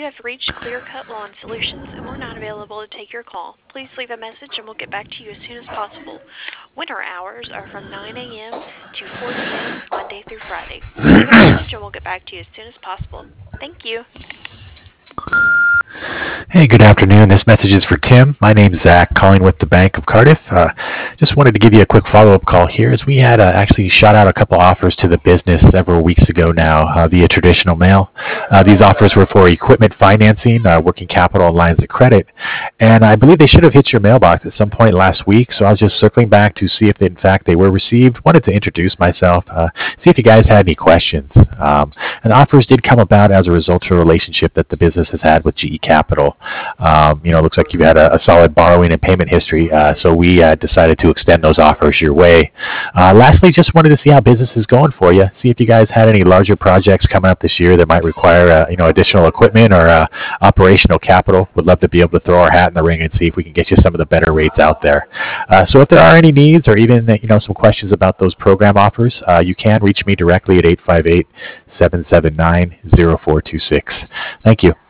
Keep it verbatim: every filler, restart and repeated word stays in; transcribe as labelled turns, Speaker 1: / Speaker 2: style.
Speaker 1: have reached Clear Cut Lawn Solutions, and we're not available to take your call. Please leave a message and we'll get back to you as soon as possible. Winter hours are from nine a m to four p m Monday through Friday. Leave a message and we'll get back to you as soon as possible. Thank you.
Speaker 2: Hey, good afternoon. This message is for Tim. My name's Zach, calling with the Bank of Cardiff. Uh, just wanted to give you a quick follow-up call here, as we had uh, actually shot out a couple offers to the business several weeks ago now uh, via traditional mail. Uh, these offers were for equipment financing, uh, working capital, and lines of credit, and I believe they should have hit your mailbox at some point last week. So I was just circling back to see if, in fact, they were received. Wanted to introduce myself, uh, see if you guys had any questions. Um, and offers did come about as a result of a relationship that the business has had with G E Capital. Um, you know, it looks like you've had a, a solid borrowing and payment history, uh, so we uh, decided to extend those offers your way. Uh, lastly, just wanted to see how business is going for you. See if you guys had any larger projects coming up this year that might require, uh, you know, additional equipment or uh, operational capital. Would love to be able to throw our hat in the ring and see if we can get you some of the better rates out there. Uh, so if there are any needs or even, you know, some questions about those program offers, uh, you can reach me directly at eight five eight, seven seven nine, zero four two six. Thank you.